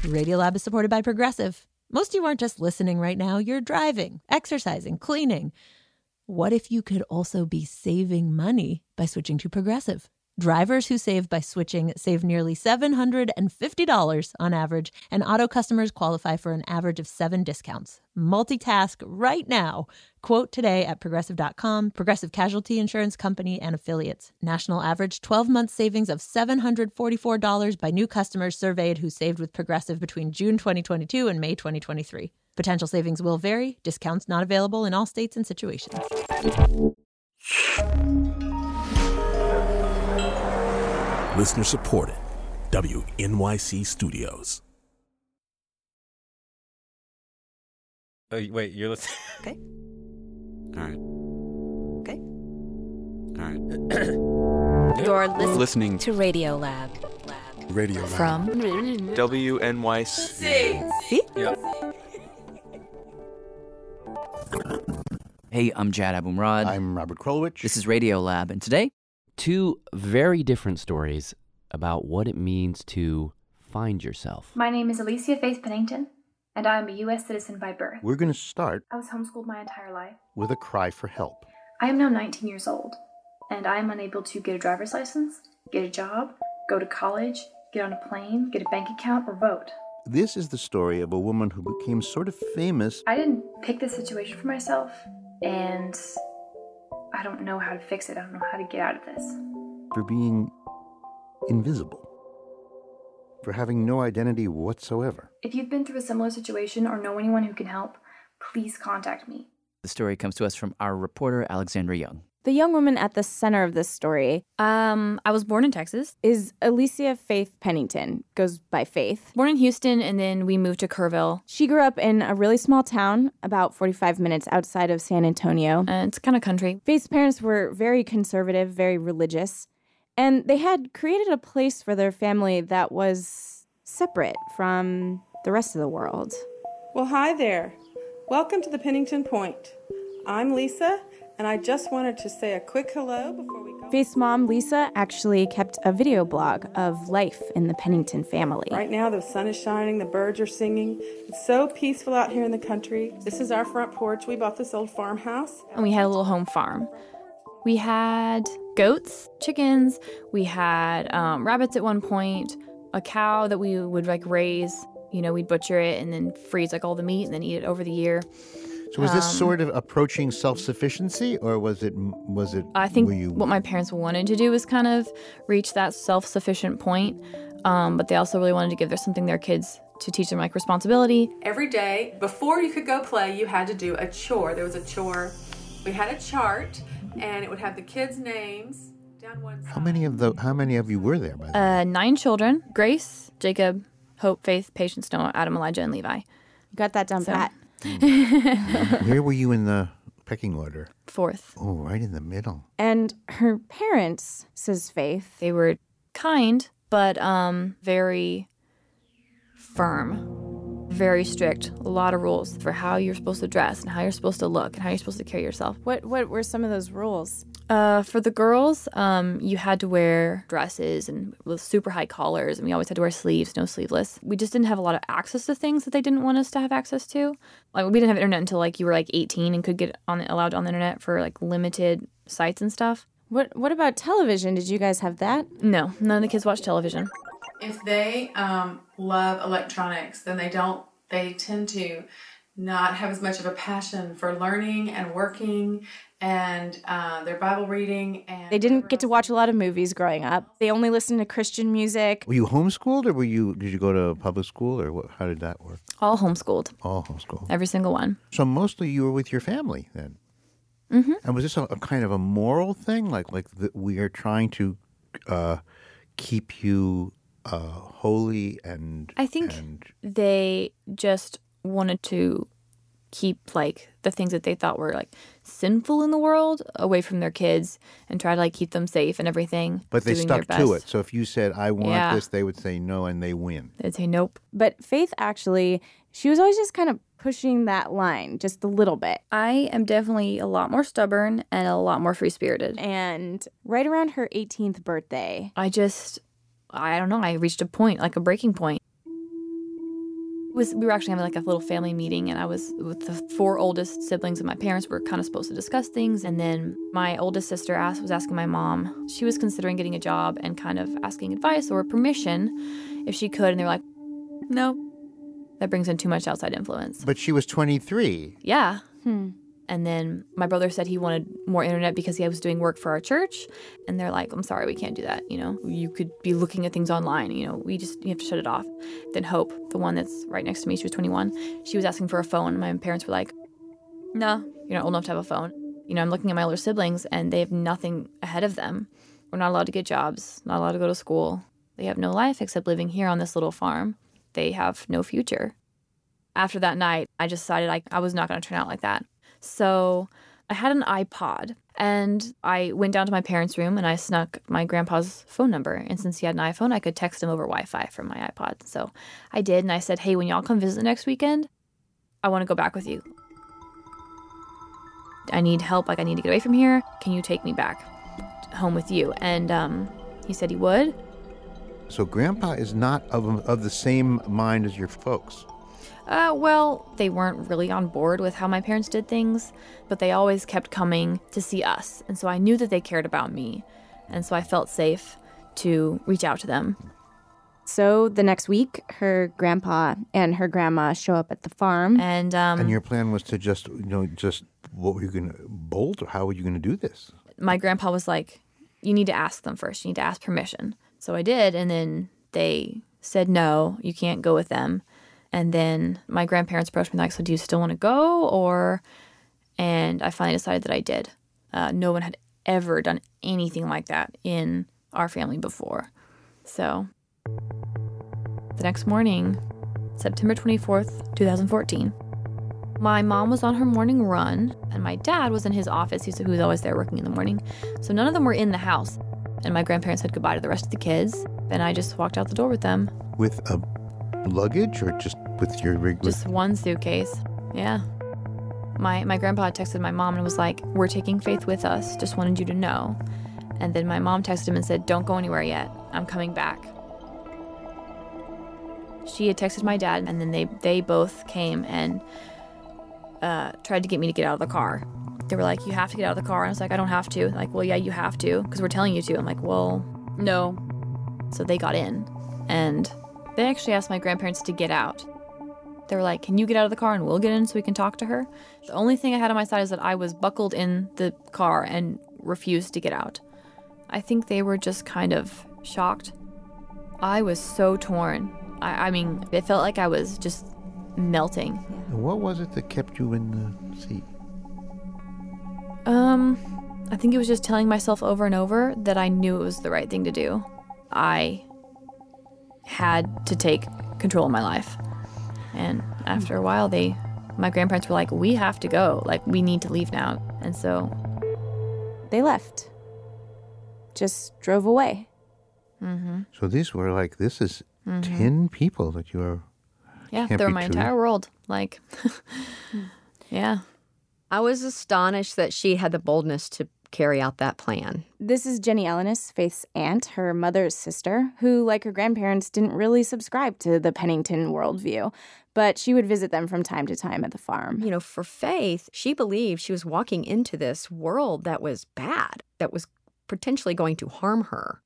Radiolab is supported by Progressive. Most of you aren't just listening right now, you're driving, exercising, cleaning. What if you could also be saving money by switching to Progressive? Drivers who save by switching save nearly $750 on average, and auto customers qualify for an average of 7 discounts. Multitask right now. Quote today at Progressive.com. Progressive Casualty Insurance Company and Affiliates. National average 12-month savings of $744 by new customers surveyed who saved with Progressive between June 2022 and May 2023. Potential savings will vary. Discounts not available in all states and situations. Listener supported. WNYC Studios. Oh, wait, you're listening? Okay. All right. Okay. All right. You're Listening to Radiolab. Radio Lab. From WNYC. See? Yep. Hey, I'm Jad Abumrad. I'm Robert Krulwich. This is Radiolab, and today, two very different stories about what it means to find yourself. My name is Alicia Faith Pennington, and I am a U.S. citizen by birth. We're going to start I was homeschooled my entire life. with a cry for help. I am now 19 years old, and I am unable to get a driver's license, get a job, go to college, get on a plane, get a bank account, or vote. This is the story of a woman who became sort of famous. I didn't pick this situation for myself, and I don't know how to fix it. I don't know how to get out of this. For being invisible, for having no identity whatsoever. If you've been through a similar situation or know anyone who can help, please contact me. the story comes to us from our reporter, Alexandra Young. The young woman at the center of this story I was born in Texas. is Alicia Faith Pennington, goes by Faith. Born in Houston, and then we moved to Kerrville. She grew up in a really small town, about 45 minutes outside of San Antonio. It's kind of country. Faith's parents were very conservative, very religious, and they had created a place for their family that was separate from the rest of the world. Well, hi there. Welcome to the Pennington Point. I'm Lisa, and I just wanted to say a quick hello before we go. Faith's mom, Lisa, actually kept a video blog of life in the Pennington family. Right now, the sun is shining, the birds are singing. It's so peaceful out here in the country. This is our front porch. We bought this old farmhouse. And we had a little home farm. We had goats, chickens, we had rabbits at one point, a cow that we would raise. You know, we'd butcher it and then freeze all the meat and then eat it over the year. So was this sort of approaching self-sufficiency, or was it? I think what my parents wanted to do was kind of reach that self-sufficient point, but they also really wanted to give something their kids to teach them responsibility. Every day, before you could go play, you had to do a chore. There was a chore. We had a chart, and it would have the kids' names down one side. How many of you were there by the way? 9 children: Grace, Jacob, Hope, Faith, Patience, Noah, Adam, Elijah, and Levi. Got that down pat. Where were you in the pecking order? 4th. Oh, right in the middle. And her parents, says Faith, they were kind, but very firm, very strict. A lot of rules for how you're supposed to dress and how you're supposed to look and how you're supposed to carry yourself. What were some of those rules? For the girls, you had to wear dresses and with super high collars, and we always had to wear sleeves, no sleeveless. We just didn't have a lot of access to things that they didn't want us to have access to. We didn't have internet until you were 18 and could get allowed on the internet for limited sites and stuff. What about television? Did you guys have that? No, none of the kids watch television. If they love electronics, then they tend to not have as much of a passion for learning and working and their Bible reading. And they didn't get to watch a lot of movies growing up. They only listened to Christian music. Were you homeschooled, or did you go to public school, or how did that work? All homeschooled. All homeschooled. Every single one. So mostly you were with your family then. Mm-hmm. And was this a kind of a moral thing, like that we are trying to keep you holy and? I think they just wanted to keep the things that they thought were sinful in the world away from their kids and try to keep them safe and everything. But they stuck to it. So if you said, I want this, they would say no, and they win. They'd say nope. But Faith, actually, she was always just kind of pushing that line just a little bit. I am definitely a lot more stubborn and a lot more free-spirited. And right around her 18th birthday, I don't know, I reached a point, a breaking point. We were actually having like a little family meeting, and I was with the 4 oldest siblings, and my parents were kind of supposed to discuss things. And then my oldest sister was asking my mom. She was considering getting a job and kind of asking advice or permission if she could. And they were like, no, that brings in too much outside influence. But she was 23. Yeah. And then my brother said he wanted more internet because he was doing work for our church. And they're like, I'm sorry, we can't do that. You could be looking at things online. You have to shut it off. Then Hope, the one that's right next to me, she was 21. She was asking for a phone. My parents were like, no, you're not old enough to have a phone. I'm looking at my older siblings and they have nothing ahead of them. We're not allowed to get jobs, not allowed to go to school. They have no life except living here on this little farm. They have no future. After that night, I just decided I was not going to turn out like that. So I had an iPod, and I went down to my parents' room, and I snuck my grandpa's phone number. And since he had an iPhone, I could text him over Wi-Fi from my iPod. So I did, and I said, hey, when y'all come visit next weekend, I want to go back with you. I need help. I need to get away from here. Can you take me back home with you? And he said he would. So Grandpa is not of the same mind as your folks. Well, they weren't really on board with how my parents did things, but they always kept coming to see us. And so I knew that they cared about me. And so I felt safe to reach out to them. So the next week, her grandpa and her grandma show up at the farm. And your plan was to just what were you going to bolt, or how were you going to do this? My grandpa was like, you need to ask them first. You need to ask permission. So I did, and then they said, no, you can't go with them. And then my grandparents approached me like, so do you still want to go? And I finally decided that I did. No one had ever done anything like that in our family before. So the next morning, September 24th, 2014, my mom was on her morning run, and my dad was in his office. He was always there working in the morning. So none of them were in the house. And my grandparents said goodbye to the rest of the kids. And I just walked out the door with them. With a luggage, or just with your regular? Just one suitcase. Yeah. My grandpa had texted my mom and was like, we're taking Faith with us. Just wanted you to know. And then my mom texted him and said, don't go anywhere yet. I'm coming back. She had texted my dad, and then they both came and tried to get me to get out of the car. They were like, you have to get out of the car. And I was like, I don't have to. Like, well, yeah, you have to, because we're telling you to. I'm like, well, no. So they got in, and they actually asked my grandparents to get out. They were like, can you get out of the car and we'll get in so we can talk to her? The only thing I had on my side is that I was buckled in the car and refused to get out. I think they were just kind of shocked. I was so torn. I mean, it felt like I was just melting. And what was it that kept you in the seat? I think it was just telling myself over and over that I knew it was the right thing to do. I had to take control of my life. And after a while, my grandparents were like, we have to go. Like, we need to leave now. And so they left. Just drove away. Mm-hmm. So these were like, this is 10 people that you are. Yeah, they were my entire world. Like, yeah. I was astonished that she had the boldness to carry out that plan. This is Jenny Ellenis, Faith's aunt, her mother's sister, who, like her grandparents, didn't really subscribe to the Pennington worldview, but she would visit them from time to time at the farm. For Faith, she believed she was walking into this world that was bad, that was potentially going to harm her.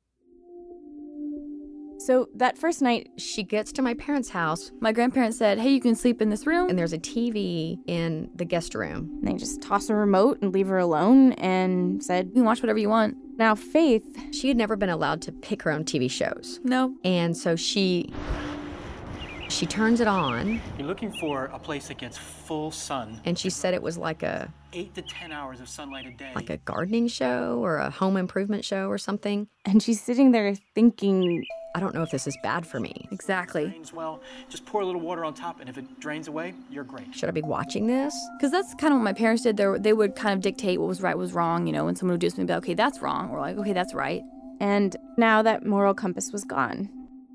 So that first night, she gets to my parents' house. My grandparents said, hey, you can sleep in this room. And there's a TV in the guest room. And they just toss a remote and leave her alone and said, you can watch whatever you want. Now, Faith, she had never been allowed to pick her own TV shows. No. And so she turns it on. You're looking for a place that gets full sun. And she said it was like 8 to 10 hours of sunlight a day. Like a gardening show or a home improvement show or something. And she's sitting there thinking, I don't know if this is bad for me. Exactly. Drains well, just pour a little water on top, and if it drains away, you're great. Should I be watching this? Because that's kind of what my parents did. They would kind of dictate what was right, what was wrong. When someone would do something, be like, okay, that's wrong. Or like, okay, that's right. And now that moral compass was gone,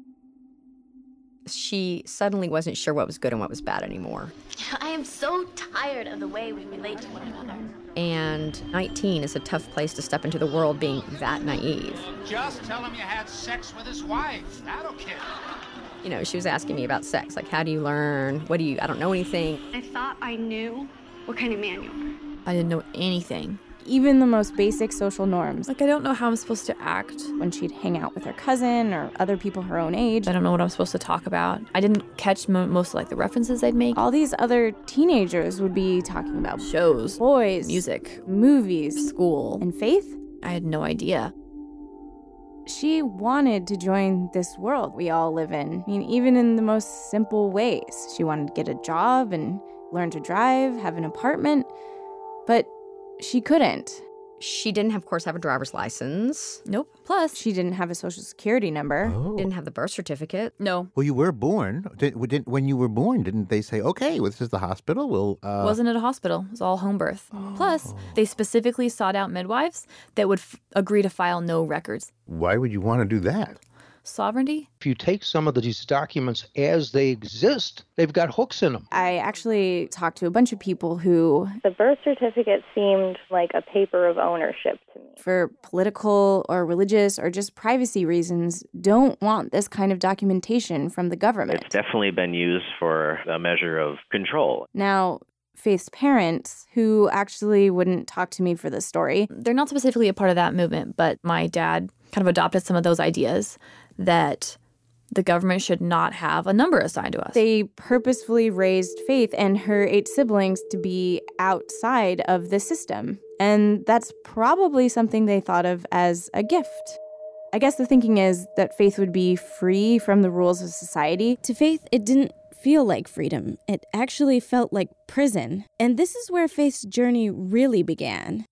she suddenly wasn't sure what was good and what was bad anymore. I am so tired of the way we relate to one another. And 19 is a tough place to step into the world being that naive. Just tell him you had sex with his wife. That'll kill him. You know, she was asking me about sex. Like, how do you learn? I don't know anything. I thought I knew what kind of man you were. I didn't know anything. Even the most basic social norms. Like, I don't know how I'm supposed to act. When she'd hang out with her cousin or other people her own age. I don't know what I'm supposed to talk about. I didn't catch most of, like, the references they'd make. All these other teenagers would be talking about shows, boys, music, movies, school. And Faith? I had no idea. She wanted to join this world we all live in. I mean, even in the most simple ways. She wanted to get a job and learn to drive, have an apartment. But she couldn't. She didn't, of course, have a driver's license. Nope. Plus, she didn't have a social security number. Oh. Didn't have the birth certificate. No. Well, you were born. When you were born, didn't they say, okay, well, this is the hospital? Wasn't at a hospital. It was all home birth. Plus, they specifically sought out midwives that would agree to file no records. Why would you want to do that? Sovereignty? If you take some of these documents as they exist, they've got hooks in them. I actually talked to a bunch of people who... The birth certificate seemed like a paper of ownership to me. For political or religious or just privacy reasons, don't want this kind of documentation from the government. It's definitely been used for a measure of control. Now, Faith's parents, who actually wouldn't talk to me for this story. They're not specifically a part of that movement, but my dad kind of adopted some of those ideas that the government should not have a number assigned to us. They purposefully raised Faith and her 8 siblings to be outside of the system. And that's probably something they thought of as a gift. I guess the thinking is that Faith would be free from the rules of society. To Faith, it didn't feel like freedom. It actually felt like prison. And this is where Faith's journey really began.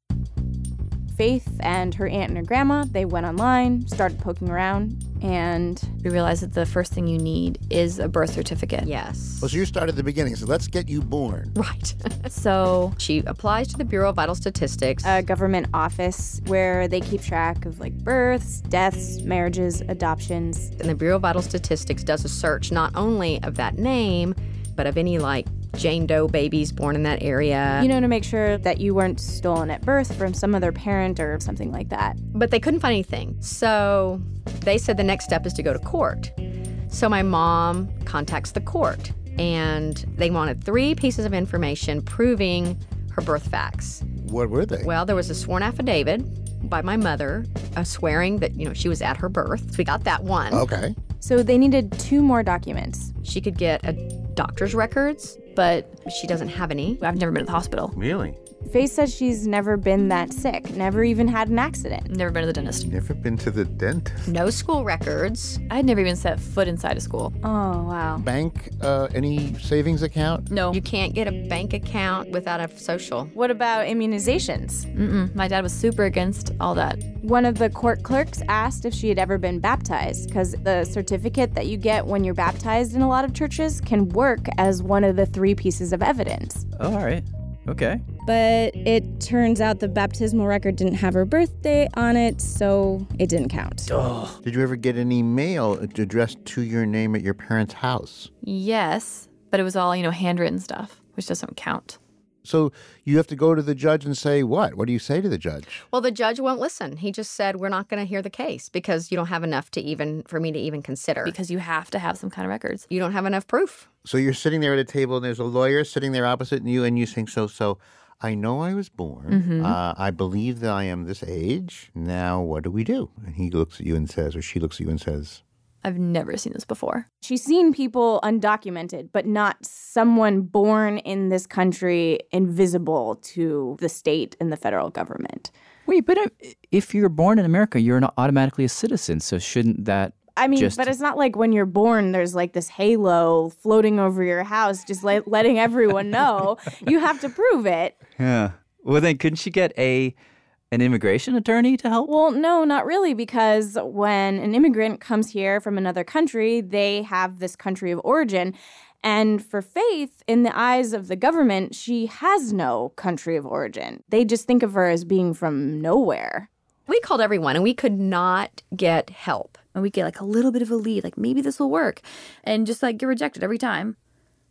Faith and her aunt and her grandma, they went online, started poking around, and... we realized that the first thing you need is a birth certificate. Yes. Well, so you start at the beginning, so let's get you born. Right. So... she applies to the Bureau of Vital Statistics. A government office where they keep track of, like, births, deaths, marriages, adoptions. And the Bureau of Vital Statistics does a search not only of that name, but of any, like, Jane Doe babies born in that area. You know, to make sure that you weren't stolen at birth from some other parent or something like that. But they couldn't find anything. So they said the next step is to go to court. So my mom contacts the court, and they wanted 3 pieces of information proving her birth facts. What were they? Well, there was a sworn affidavit by my mother swearing that, she was at her birth. So we got that one. Okay. So they needed 2 more documents. She could get a doctor's records, but she doesn't have any. I've never been to the hospital. Really? Faith says she's never been that sick, never even had an accident. Never been to the dentist. Never been to the dentist? No school records. I had never even set foot inside a school. Oh, wow. Bank, any savings account? No. You can't get a bank account without a social. What about immunizations? My dad was super against all that. One of the court clerks asked if she had ever been baptized, because the certificate that you get when you're baptized in a lot of churches can work as one of the 3 pieces of evidence. Oh, all right. Okay. But it turns out the baptismal record didn't have her birthday on it, so it didn't count. Oh. Did you ever get any mail addressed to your name at your parents' house? Yes, but it was all, handwritten stuff, which doesn't count. So you have to go to the judge and say what? What do you say to the judge? Well, the judge won't listen. He just said, we're not going to hear the case because you don't have enough for me to even consider. Because you have to have some kind of records. You don't have enough proof. So you're sitting there at a table and there's a lawyer sitting there opposite you and you think, so I know I was born. Mm-hmm. I believe that I am this age. Now what do we do? And he looks at you and says, or she looks at you and says, I've never seen this before. She's seen people undocumented, but not someone born in this country invisible to the state and the federal government. Wait, but if you're born in America, you're not automatically a citizen, so shouldn't that but it's not like when you're born, there's like this halo floating over your house, just letting everyone know. You have to prove it. Yeah. Well, then couldn't she get an immigration attorney to help? Well, no, not really, because when an immigrant comes here from another country, they have this country of origin. And for Faith, in the eyes of the government, she has no country of origin. They just think of her as being from nowhere. We called everyone, and we could not get help. And we get like a little bit of a lead, like maybe this will work, and just like get rejected every time.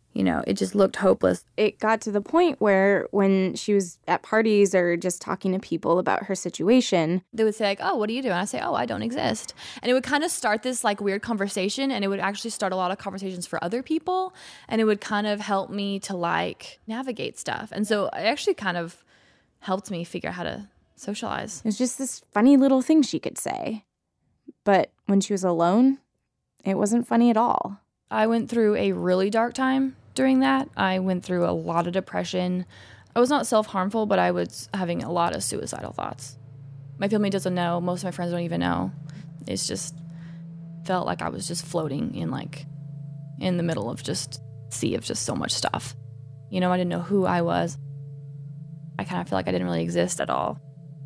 It just looked hopeless. It got to the point where when she was at parties or just talking to people about her situation, they would say like, oh, what do you do? And I say, oh, I don't exist. And it would kind of start this like weird conversation, and it would actually start a lot of conversations for other people, and it would kind of help me to like navigate stuff. And so it actually kind of helped me figure out how to socialize. It was just this funny little thing she could say. But when she was alone, it wasn't funny at all. I went through a really dark time during that. I went through a lot of depression. I was not self-harmful, but I was having a lot of suicidal thoughts. My family doesn't know. Most of my friends don't even know. It's just felt like I was just floating in the middle of just sea of just so much stuff. I didn't know who I was. I kind of feel like I didn't really exist at all.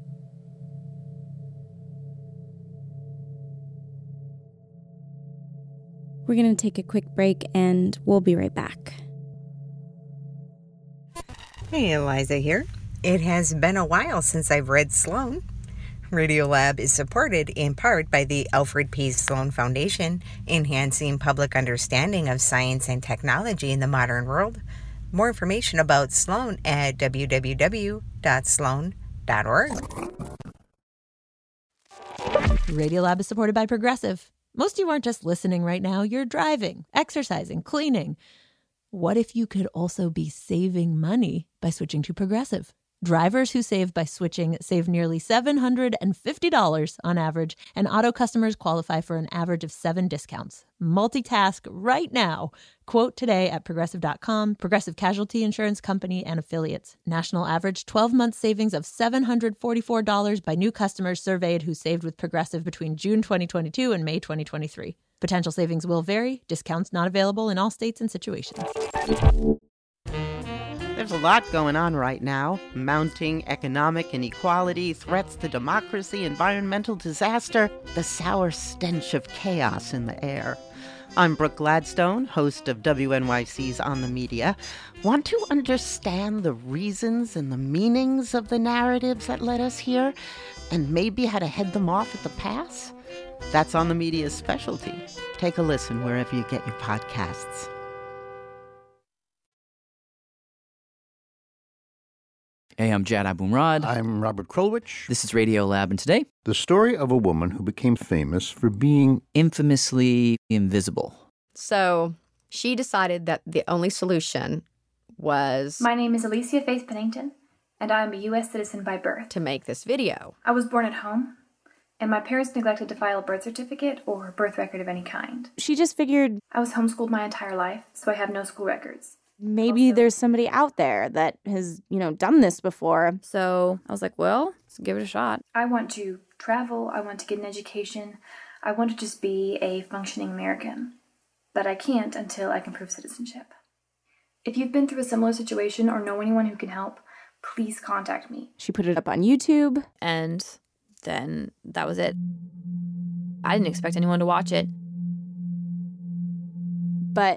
We're going to take a quick break and we'll be right back. Hey, Eliza here. It has been a while since I've read Sloan. Radiolab is supported in part by the Alfred P. Sloan Foundation, enhancing public understanding of science and technology in the modern world. More information about Sloan at www.sloan.org. Radiolab is supported by Progressive. Most of you aren't just listening right now, you're driving, exercising, cleaning. What if you could also be saving money by switching to Progressive? Drivers who save by switching save nearly $750 on average, and auto customers qualify for an average of 7 discounts. Multitask right now. Quote today at Progressive.com. Progressive Casualty Insurance Company and Affiliates. National average 12-month savings of $744 by new customers surveyed who saved with Progressive between June 2022 and May 2023. Potential savings will vary. Discounts not available in all states and situations. There's a lot going on right now. Mounting economic inequality, threats to democracy, environmental disaster, the sour stench of chaos in the air. I'm Brooke Gladstone, host of WNYC's On the Media. Want to understand the reasons and the meanings of the narratives that led us here, and maybe how to head them off at the pass? That's On the Media's specialty. Take a listen wherever you get your podcasts. Hey, I'm Jad Abumrad. I'm Robert Krulwich. This is Radiolab, and today, the story of a woman who became famous for being infamously invisible. So she decided that the only solution was... My name is Alicia Faith Pennington, and I am a U.S. citizen by birth. To make this video. I was born at home, and my parents neglected to file a birth certificate or birth record of any kind. She just figured... I was homeschooled my entire life, so I have no school records. Maybe there's somebody out there that has, done this before. So I was like, well, let's give it a shot. I want to travel. I want to get an education. I want to just be a functioning American. But I can't until I can prove citizenship. If you've been through a similar situation or know anyone who can help, please contact me. She put it up on YouTube. And then that was it. I didn't expect anyone to watch it. But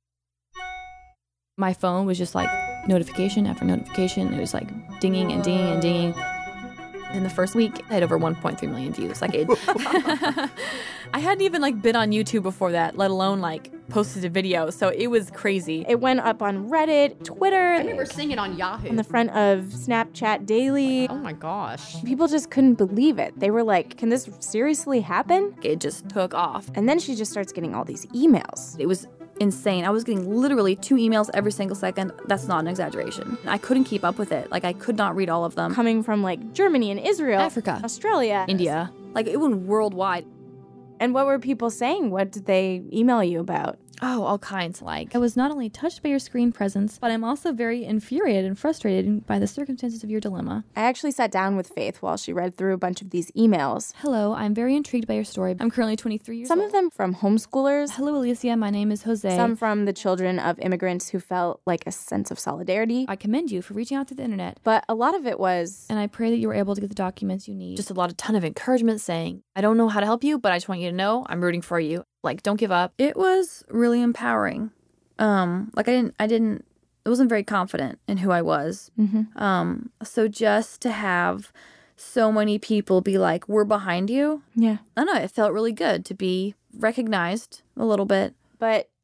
my phone was just like notification after notification. It was like dinging and dinging and dinging. In the first week, I had over 1.3 million views. I hadn't even been on YouTube before that, let alone posted a video. So it was crazy. It went up on Reddit, Twitter. I remember seeing it on Yahoo. On the front of Snapchat Daily. Oh my gosh. People just couldn't believe it. They were like, can this seriously happen? It just took off. And then she just starts getting all these emails. It was insane. I was getting literally 2 emails every single second. That's not an exaggeration. I couldn't keep up with it. I could not read all of them. Coming from Germany and Israel, Africa, Australia, India. It went worldwide. And what were people saying? What did they email you about? Oh, all kinds. I was not only touched by your screen presence, but I'm also very infuriated and frustrated by the circumstances of your dilemma. I actually sat down with Faith while she read through a bunch of these emails. Hello, I'm very intrigued by your story. I'm currently 23 years old. Some of them from homeschoolers. Hello, Alicia. My name is Jose. Some from the children of immigrants who felt a sense of solidarity. I commend you for reaching out to the internet. But a lot of it was... And I pray that you were able to get the documents you need. Just a ton of encouragement saying, I don't know how to help you, but I just want you to know I'm rooting for you. Don't give up. It was really empowering. I wasn't very confident in who I was. Mm-hmm. So just to have so many people be like, we're behind you. Yeah. I don't know. It felt really good to be recognized a little bit. But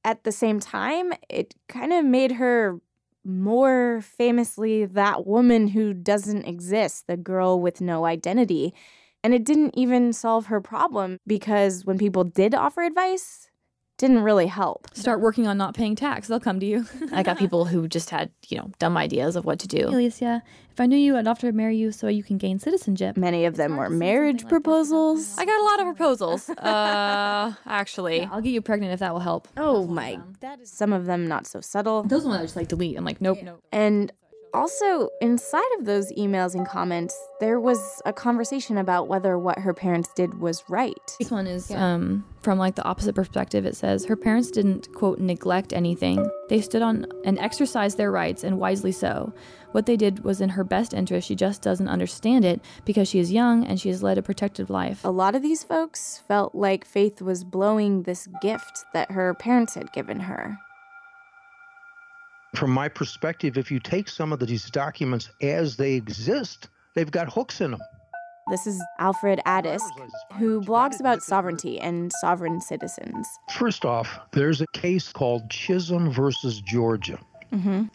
at the same time, it kind of made her more famously that woman who doesn't exist, the girl with no identity. And it didn't even solve her problem because when people did offer advice, didn't really help. Start working on not paying tax. They'll come to you. I got people who just had, dumb ideas of what to do. Alicia, if I knew you, I'd offer to marry you so you can gain citizenship. Many of them were marriage proposals. I got a lot of proposals. Actually. Yeah, I'll get you pregnant if that will help. Oh my. Some of them not so subtle. Those ones I just delete. I'm like, nope. And also, inside of those emails and comments, there was a conversation about whether what her parents did was right. This one is from the opposite perspective. It says, her parents didn't, quote, neglect anything. They stood on and exercised their rights, and wisely so. What they did was in her best interest. She just doesn't understand it because she is young and she has led a protected life. A lot of these folks felt like Faith was blowing this gift that her parents had given her. From my perspective, if you take some of these documents as they exist, they've got hooks in them. This is Alfred Addis, who blogs about sovereignty and sovereign citizens. First off, there's a case called Chisholm versus Georgia from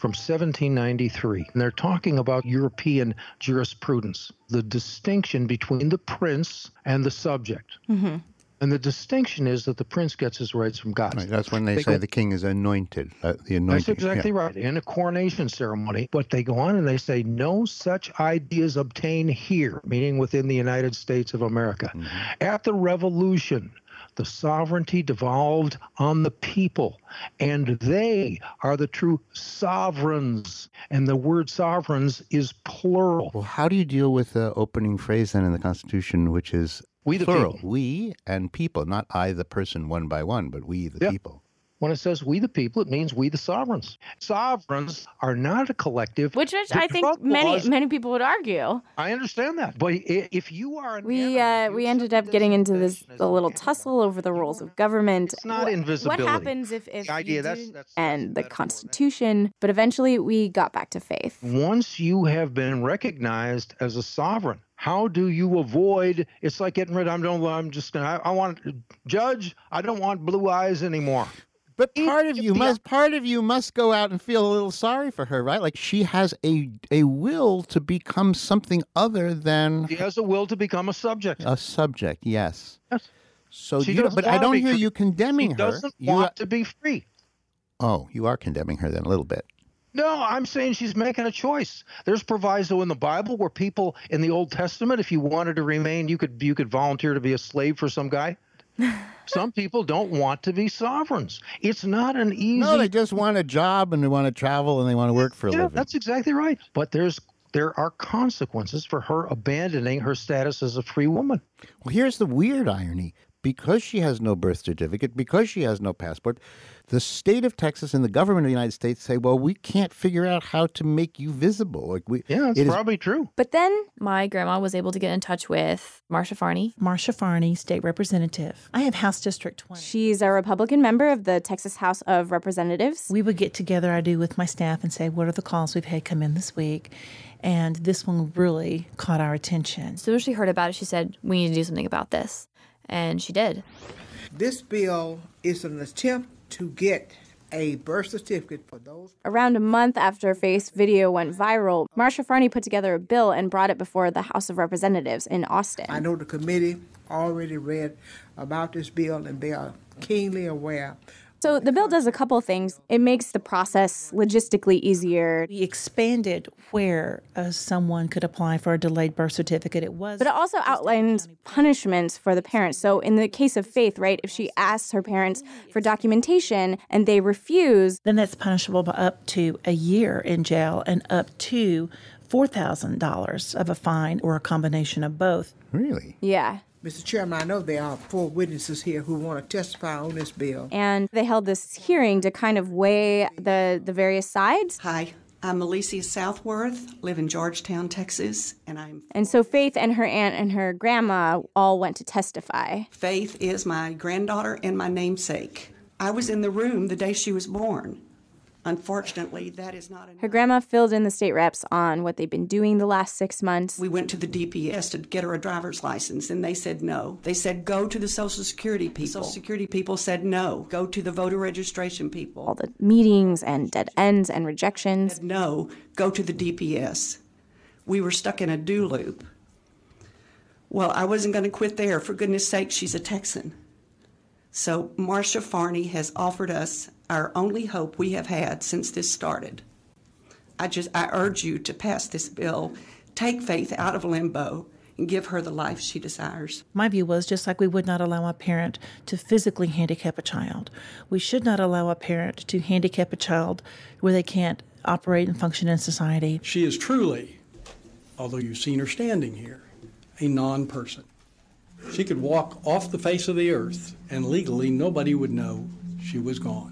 1793. And they're talking about European jurisprudence, the distinction between the prince and the subject. And the distinction is that the prince gets his rights from God. Right, that's when they say the king is anointed. The anointing. That's exactly right. In a coronation ceremony. But they go on and they say, no such ideas obtain here, meaning within the United States of America. At the Revolution, the sovereignty devolved on the people, and they are the true sovereigns. And the word sovereigns is plural. Well, how do you deal with the opening phrase then in the Constitution, which is we the plural? People. We and people, not I the person one by one, but we the people. When it says we the people, it means we the sovereigns. Sovereigns are not a collective. Which I think many people would argue. I understand that. But if you are... We ended up getting into a little tussle over the rules of government. It's not invisibility. What happens if the idea, and the Constitution. But eventually we got back to faith. Once you have been recognized as a sovereign, how do you avoid? It's like getting rid of. I want Judge. I don't want blue eyes anymore. But part of you must go out and feel a little sorry for her, right? Like she has a will to become something other than. She has a will to become a subject. A subject, yes. So but I don't hear you condemning her. She doesn't want to be free. Oh, you are condemning her then a little bit. No, I'm saying she's making a choice. There's proviso in the Bible where people in the Old Testament, if you wanted to remain, you could volunteer to be a slave for some guy. Some people don't want to be sovereigns. It's not an easy... No, they just want a job and they want to travel and they want to work for a living. That's exactly right. But there are consequences for her abandoning her status as a free woman. Well, here's the weird irony. Because she has no birth certificate, because she has no passport, the state of Texas and the government of the United States say, well, we can't figure out how to make you visible. It's probably true. But then my grandma was able to get in touch with Marcia Farney. Marcia Farney, state representative. I have House District 20. She's a Republican member of the Texas House of Representatives. We would get together, I do, with my staff and say, what are the calls we've had come in this week? And this one really caught our attention. As soon as she heard about it, she said, we need to do something about this. And she did. This bill is an attempt to get a birth certificate for those. Around a month after Faith's video went viral, Marcia Farney put together a bill and brought it before the House of Representatives in Austin. I know the committee already read about this bill and they are keenly aware. So the bill does a couple things. It makes the process logistically easier. We expanded where someone could apply for a delayed birth certificate. But it also outlines punishments for the parents. So in the case of Faith, right, if she asks her parents for documentation and they refuse, then that's punishable by up to a year in jail and up to $4,000 of a fine or a combination of both. Really? Yeah. Mr. Chairman, I know there are 4 witnesses here who want to testify on this bill. And they held this hearing to kind of weigh the various sides. Hi, I'm Alicia Southworth, live in Georgetown, Texas, And so Faith and her aunt and her grandma all went to testify. Faith is my granddaughter and my namesake. I was in the room the day she was born. Unfortunately, that is not enough. Her grandma filled in the state reps on what they've been doing the last 6 months. We went to the DPS to get her a driver's license, and they said no. They said go to the Social Security people. The Social Security people said no. Go to the voter registration people. All the meetings and dead ends and rejections. No, go to the DPS. We were stuck in a do loop. Well, I wasn't going to quit there. For goodness sake, she's a Texan. So Marcia Farney has offered us our only hope we have had since this started. I urge you to pass this bill, take Faith out of limbo, and give her the life she desires. My view was just like we would not allow a parent to physically handicap a child, we should not allow a parent to handicap a child where they can't operate and function in society. She is truly, although you've seen her standing here, a non-person. She could walk off the face of the earth, and legally nobody would know she was gone.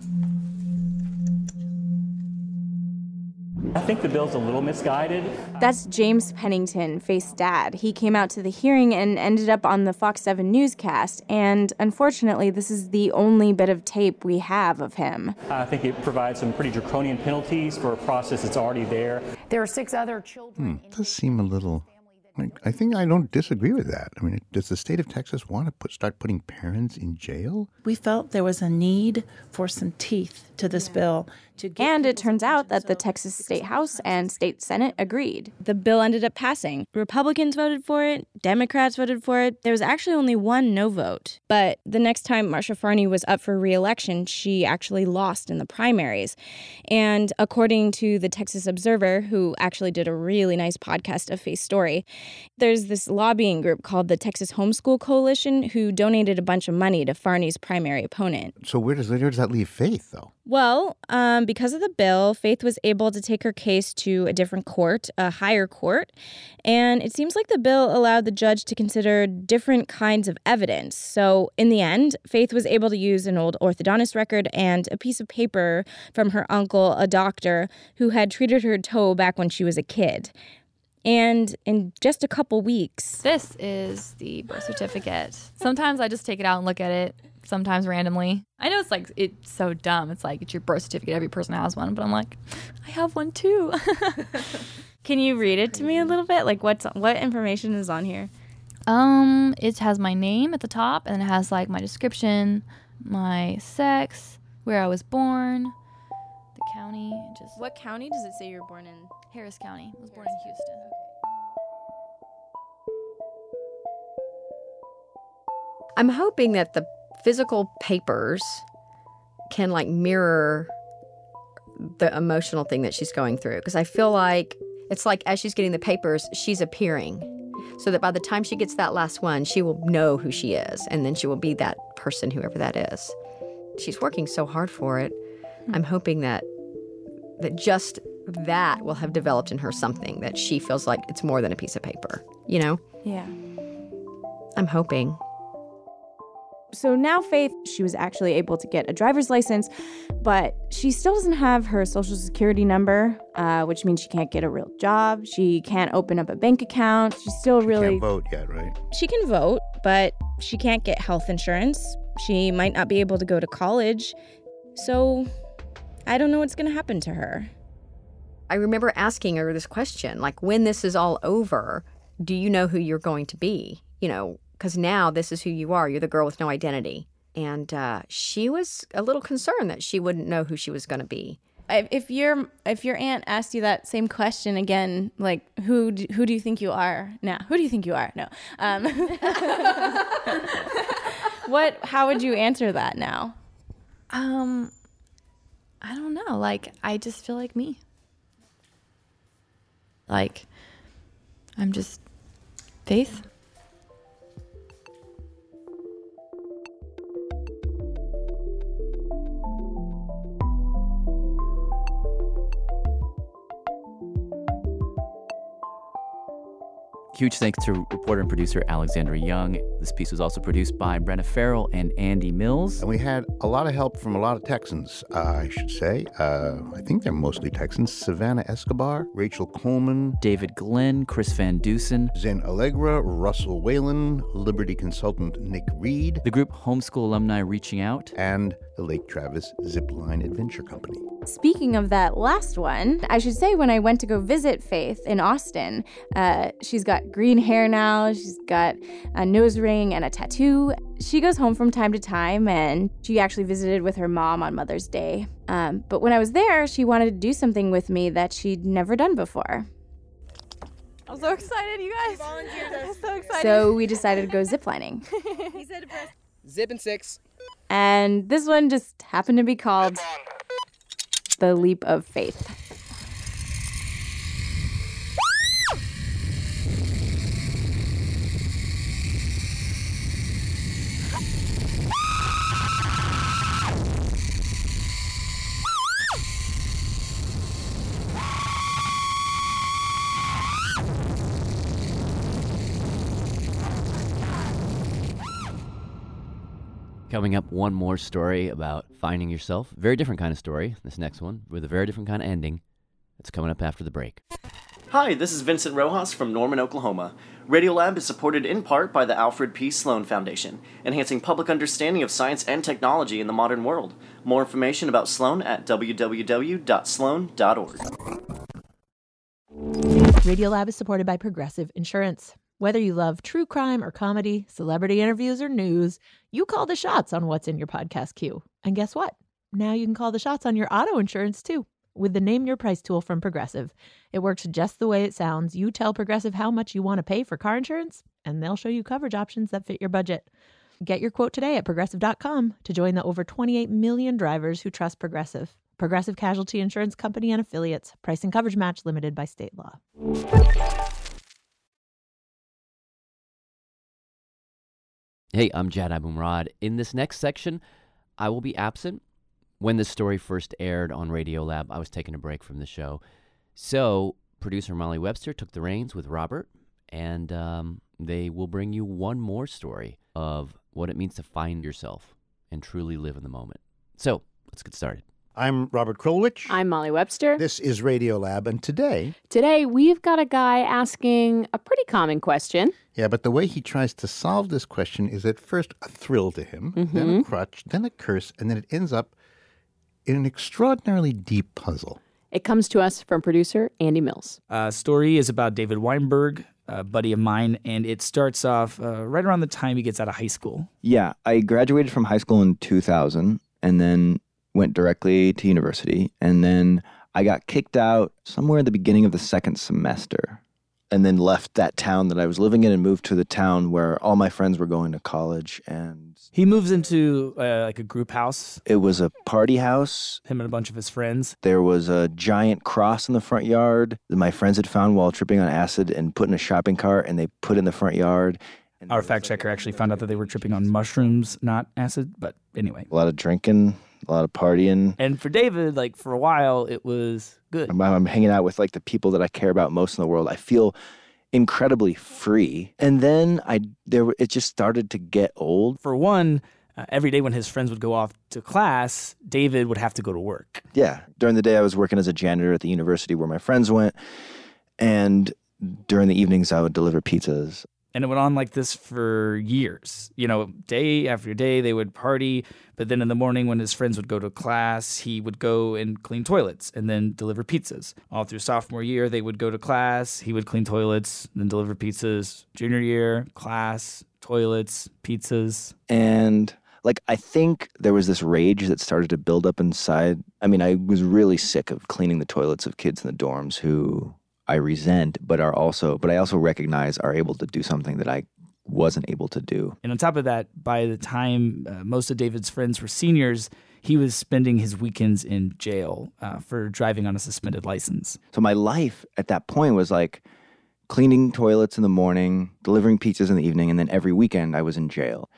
I think the bill's a little misguided. That's James Pennington, Faith's dad. He came out to the hearing and ended up on the Fox 7 newscast, and unfortunately, this is the only bit of tape we have of him. I think it provides some pretty draconian penalties for a process that's already there. There are 6 other children. It does seem a little... I think I don't disagree with that. I mean, does the state of Texas want to start putting parents in jail? We felt there was a need for some teeth to this bill. And it turns out that the Texas State House and State Senate agreed. The bill ended up passing. Republicans voted for it. Democrats voted for it. There was actually only one no vote. But the next time Marcia Farney was up for re-election, she actually lost in the primaries. And according to the Texas Observer, who actually did a really nice podcast of Faith's story, there's this lobbying group called the Texas Homeschool Coalition who donated a bunch of money to Farney's primary opponent. So where does that leave Faith, though? Well, because of the bill, Faith was able to take her case to a different court, a higher court, and it seems like the bill allowed the judge to consider different kinds of evidence. So in the end, Faith was able to use an old orthodontist record and a piece of paper from her uncle, a doctor, who had treated her toe back when she was a kid. And in just a couple weeks... This is the birth certificate. Sometimes I just take it out and look at it, sometimes randomly. I know it's so dumb. It's like, it's your birth certificate. Every person has one. But I'm like, I have one too. Can you read it to me a little bit? Like, what information is on here? It has my name at the top, and it has, like, my description, my sex, where I was born, the county. What county does it say you were born in? Harris County. I was born in Houston. I'm hoping that the physical papers can mirror the emotional thing that she's going through, because I feel like it's like as she's getting the papers, she's appearing, so that by the time she gets that last one, she will know who she is, and then she will be that person, whoever that is. She's working so hard for it. I'm hoping that just that will have developed in her something that she feels like it's more than a piece of paper, you know? Yeah. I'm hoping. So now Faith, she was actually able to get a driver's license, but she still doesn't have her Social Security number, which means she can't get a real job. She can't open up a bank account. She can't vote yet, right? She can vote, but she can't get health insurance. She might not be able to go to college. So I don't know what's going to happen to her. I remember asking her this question, like, when this is all over, do you know who you're going to be? You know, because now this is who you are. You're the girl with no identity. And she was a little concerned that she wouldn't know who she was going to be. If your aunt asked you that same question again, like, who do you think you are now? Who do you think you are? No. How would you answer that now? I don't know. Like, I just feel like me. Like, I'm just Faith. Huge thanks to reporter and producer Alexandra Young. This piece was also produced by Brenna Farrell and Andy Mills. And we had a lot of help from a lot of Texans, I should say. I think they're mostly Texans. Savannah Escobar, Rachel Coleman, David Glenn, Chris Van Dusen, Zen Allegra, Russell Whalen, Liberty consultant Nick Reed, the group Homeschool Alumni Reaching Out, and the Lake Travis Zipline Adventure Company. Speaking of that last one, I should say when I went to go visit Faith in Austin, she's got green hair now, she's got a nose ring and a tattoo. She goes home from time to time, and she actually visited with her mom on Mother's Day. But when I was there, she wanted to do something with me that she'd never done before. I'm so excited, you guys. I'm so excited. So we decided to go ziplining. He said to press zip and 6. And this one just happened to be called The Leap of Faith. Coming up, one more story about finding yourself. Very different kind of story, this next one, with a very different kind of ending. It's coming up after the break. Hi, this is Vincent Rojas from Norman, Oklahoma. Radiolab is supported in part by the Alfred P. Sloan Foundation, enhancing public understanding of science and technology in the modern world. More information about Sloan at www.sloan.org. Radiolab is supported by Progressive Insurance. Whether you love true crime or comedy, celebrity interviews or news, you call the shots on what's in your podcast queue. And guess what? Now you can call the shots on your auto insurance too with the Name Your Price tool from Progressive. It works just the way it sounds. You tell Progressive how much you want to pay for car insurance, and they'll show you coverage options that fit your budget. Get your quote today at Progressive.com to join the over 28 million drivers who trust Progressive. Progressive Casualty Insurance Company and Affiliates. Price and coverage match limited by state law. Hey, I'm Jad Abumrad. In this next section, I will be absent. When this story first aired on Radiolab, I was taking a break from the show. So, producer Molly Webster took the reins with Robert, and they will bring you one more story of what it means to find yourself and truly live in the moment. So, let's get started. I'm Robert Krulwich. I'm Molly Webster. This is Radiolab, and today we've got a guy asking a pretty common question. Yeah, but the way he tries to solve this question is at first a thrill to him, then a crutch, then a curse, and then it ends up in an extraordinarily deep puzzle. It comes to us from producer Andy Mills. Story is about David Weinberg, a buddy of mine, and it starts off right around the time he gets out of high school. Yeah, I graduated from high school in 2000, and then went directly to university, and then I got kicked out somewhere at the beginning of the second semester, and then left that town that I was living in and moved to the town where all my friends were going to college. And he moves into like a group house. It was a party house. Him and a bunch of his friends. There was a giant cross in the front yard that my friends had found while tripping on acid and put in a shopping cart, and they put in the front yard. And our fact checker actually found out that they were tripping on mushrooms, not acid, but anyway. A lot of drinking. A lot of partying. And for David, like, for a while, it was good. I'm hanging out with, like, the people that I care about most in the world. I feel incredibly free. And then it just started to get old. For one, every day when his friends would go off to class, David would have to go to work. Yeah. During the day, I was working as a janitor at the university where my friends went. And during the evenings, I would deliver pizzas. And it went on like this for years. You know, day after day, they would party. But then in the morning when his friends would go to class, he would go and clean toilets and then deliver pizzas. All through sophomore year, they would go to class. He would clean toilets, then deliver pizzas. Junior year, class, toilets, pizzas. And like, I think there was this rage that started to build up inside. I mean, I was really sick of cleaning the toilets of kids in the dorms who I resent, but I also recognize are able to do something that I wasn't able to do. And on top of that, by the time most of David's friends were seniors, he was spending his weekends in jail for driving on a suspended license. So my life at that point was like cleaning toilets in the morning, delivering pizzas in the evening, and then every weekend I was in jail.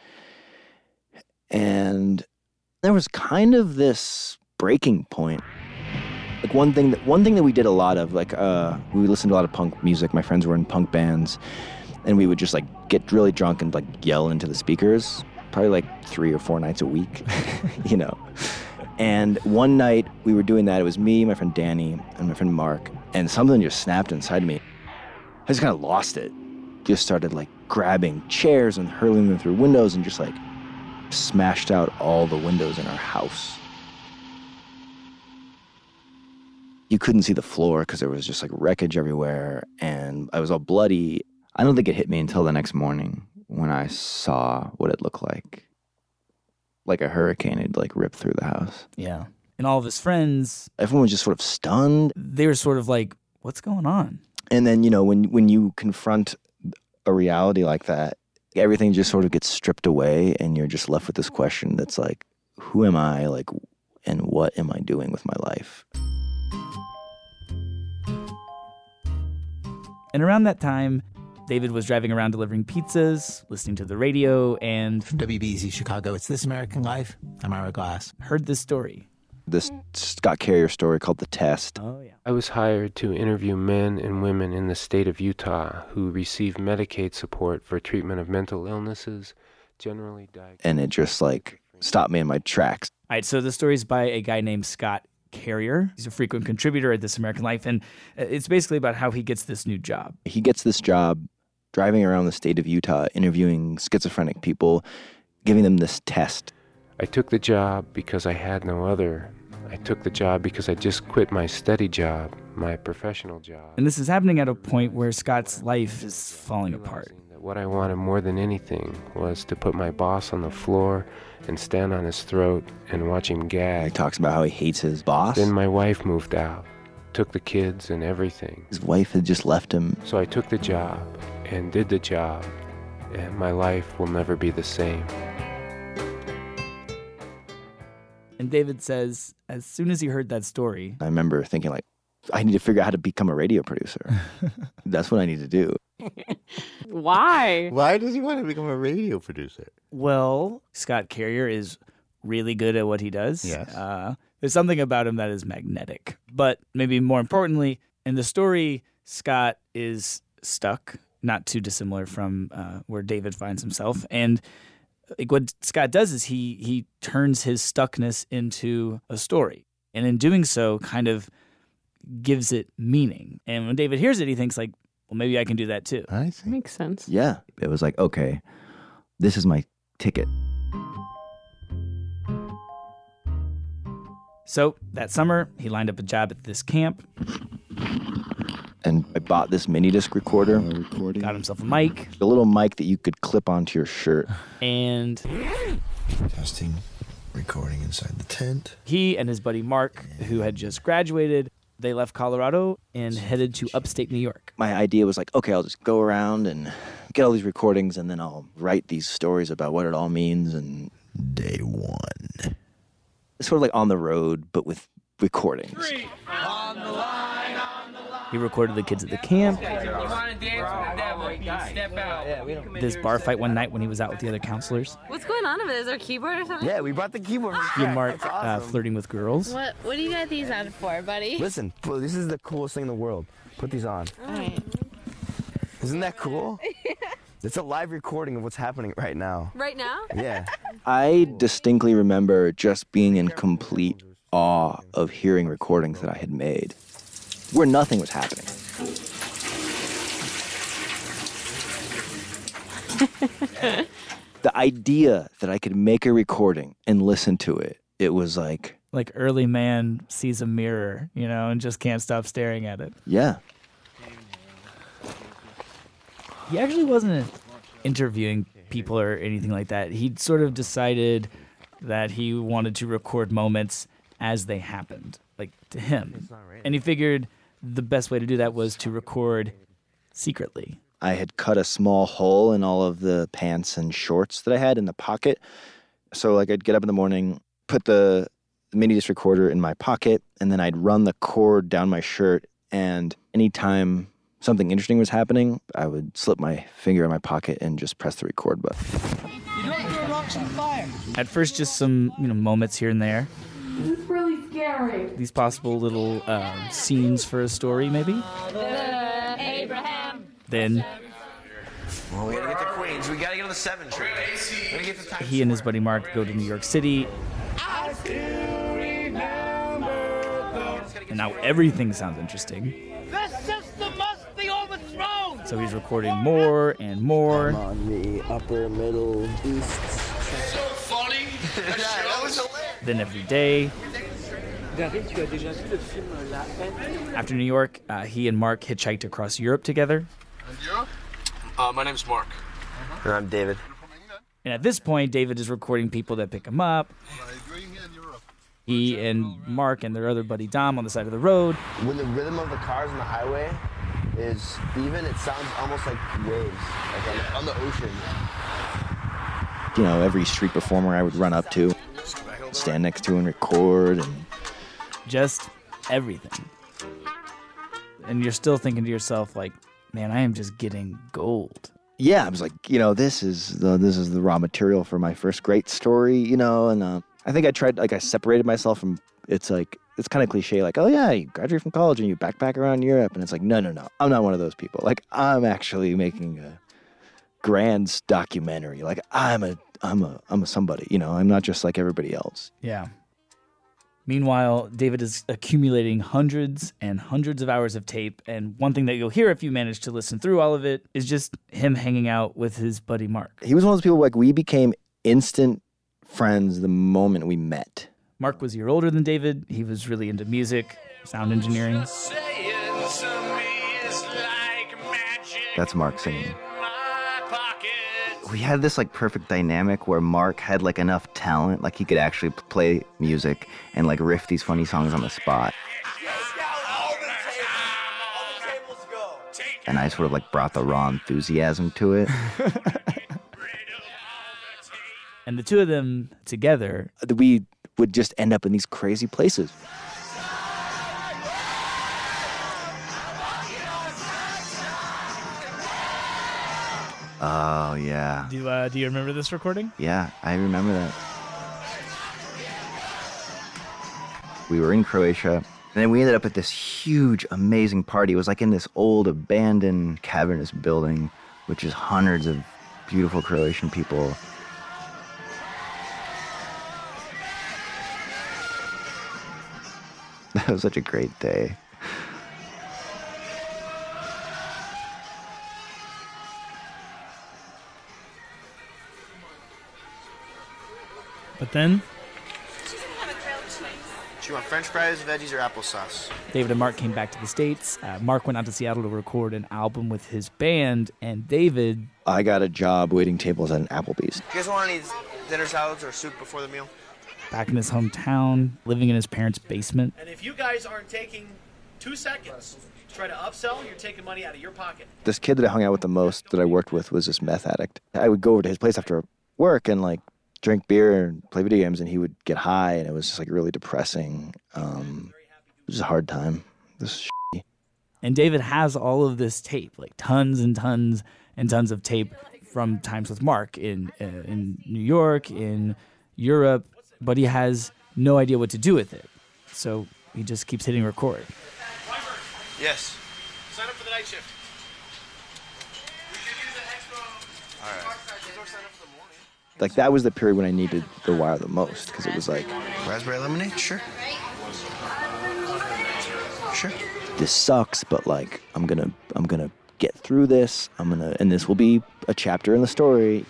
And there was kind of this breaking point. Like one thing that we did a lot of, like we listened to a lot of punk music. My friends were in punk bands, and we would just like get really drunk and like yell into the speakers, probably like 3 or 4 nights a week, you know. And one night we were doing that. It was me, my friend Danny, and my friend Mark, and something just snapped inside me. I just kind of lost it. Just started like grabbing chairs and hurling them through windows and just like smashed out all the windows in our house. You couldn't see the floor because there was just like wreckage everywhere, and I was all bloody. I don't think it hit me until the next morning when I saw what it looked like. Like a hurricane had like ripped through the house. Yeah. And all of his friends, everyone was just sort of stunned. They were sort of like, what's going on? And then, you know, when you confront a reality like that, everything just sort of gets stripped away, and you're just left with this question that's like, who am I, like, and what am I doing with my life? And around that time, David was driving around delivering pizzas, listening to the radio, and from WBZ Chicago, it's This American Life. I'm Ira Glass. Heard this story. This Scott Carrier story called The Test. Oh, yeah. I was hired to interview men and women in the state of Utah who receive Medicaid support for treatment of mental illnesses, generally diagnosed. And it just like stopped me in my tracks. All right, so the story's by a guy named Scott Carrier. He's a frequent contributor at This American Life, and it's basically about how he gets this new job. He gets this job driving around the state of Utah, interviewing schizophrenic people, giving them this test. I took the job because I had no other. I took the job because I just quit my steady job, my professional job. And this is happening at a point where Scott's life is falling apart. What I wanted more than anything was to put my boss on the floor and stand on his throat and watch him gag. He talks about how he hates his boss. Then my wife moved out, took the kids and everything. His wife had just left him. So I took the job and did the job, and my life will never be the same. And David says, as soon as he heard that story, I remember thinking, like, I need to figure out how to become a radio producer. That's what I need to do. Why? Why does he want to become a radio producer? Well, Scott Carrier is really good at what he does. Yes. There's something about him that is magnetic. But maybe more importantly, in the story, Scott is stuck, not too dissimilar from where David finds himself. And like what Scott does is he turns his stuckness into a story. And in doing so, kind of gives it meaning. And when David hears it, he thinks like, well, maybe I can do that too. I see. Makes sense. Yeah. It was like, okay, this is my ticket. So that summer, he lined up a job at this camp. And I bought this mini disc recorder. Got himself a mic. A little mic that you could clip onto your shirt. And testing, recording inside the tent. He and his buddy Mark, who had just graduated, they left Colorado and headed to upstate New York. My idea was like, okay, I'll just go around and get all these recordings, and then I'll write these stories about what it all means. And day one. It's sort of like On the Road, but with recordings. He recorded the kids at the camp. This bar fight one night when he was out with the other counselors. What's going on over there? Is there a keyboard or something? Yeah, we brought the keyboard. He and Mark flirting with girls. What do you got these on for, buddy? Listen, this is the coolest thing in the world. Put these on. All right. Isn't that cool? It's a live recording of what's happening right now. Right now? Yeah. I distinctly remember just being in complete awe of hearing recordings that I had made where nothing was happening. The idea that I could make a recording and listen to it, it was like early man sees a mirror, and just can't stop staring at it. Yeah. He actually wasn't interviewing people or anything like that. He'd sort of decided that he wanted to record moments as they happened, like to him. And he figured the best way to do that was to record secretly. I had cut a small hole in all of the pants and shorts that I had in the pocket. So I'd get up in the morning, put the mini disc recorder in my pocket, and then I'd run the cord down my shirt. And anytime something interesting was happening, I would slip my finger in my pocket and just press the record button. At first, just some moments here and there. This is really scary. These possible little scenes for a story, maybe. Abraham. Then Well, we gotta get to Queens. We gotta get on the 7 train. We gotta get to Times he and his buddy Mark go to New York City. I still remember. And now everything sounds interesting. The system must be overthrown. So he's recording more and more. I'm on the upper middle east. So funny. That was hilarious. Then every day. After New York, he and Mark hitchhiked across Europe together. My name's Mark. And I'm David. And at this point, David is recording people that pick him up. He and Mark and their other buddy Dom on the side of the road. When the rhythm of the cars on the highway is even, it sounds almost like waves, like on the ocean. You know, every street performer I would run up to, stand next to and record, and just everything. And you're still thinking to yourself, like, man, I am just getting gold. yeah, I was like, you know, this is the raw material for my first great story, you know, and I think I tried, like, I separated myself from, it's like, it's kind of cliche, like, oh yeah, you graduate from college and you backpack around Europe, and it's like, no, I'm not one of those people. Like, I'm actually making a grand documentary. Like, I'm a somebody, you know, I'm not just like everybody else. Yeah. Meanwhile, David is accumulating hundreds and hundreds of hours of tape, and one thing that you'll hear if you manage to listen through all of it is just him hanging out with his buddy Mark. He was one of those people, like, we became instant friends the moment we met. Mark was a year older than David. He was really into music, sound engineering. That's Mark singing. We had this, like, perfect dynamic where Mark had, like, enough talent, like, he could actually play music and, like, riff these funny songs on the spot. And I sort of, like, brought the raw enthusiasm to it. And the two of them together, we would just end up in these crazy places. Oh, yeah. Do you remember this recording? Yeah, I remember that. We were in Croatia, and then we ended up at this huge, amazing party. It was like in this old, abandoned, cavernous building, which is hundreds of beautiful Croatian people. That was such a great day. But then Do you want French fries, veggies, or applesauce? David and Mark came back to the States. Mark went out to Seattle to record an album with his band, and David... I got a job waiting tables at an Applebee's. You guys want any dinner salads or soup before the meal? Back in his hometown, living in his parents' basement. And if you guys aren't taking 2 seconds to try to upsell, you're taking money out of your pocket. This kid that I hung out with the most, that I worked with, was this meth addict. I would go over to his place after work and, like, drink beer and play video games, and he would get high, and it was just, like, really depressing. It was a hard time. This is shitty. And David has all of this tape, like tons and tons and tons of tape from times with Mark in New York, in Europe, but he has no idea what to do with it. So he just keeps hitting record. Yes. Sign up for the night shift. All right. Like, that was the period when I needed The Wire the most, because it was like... Raspberry lemonade? Sure. Sure. This sucks, but, like, I'm gonna get through this. And this will be a chapter in the story.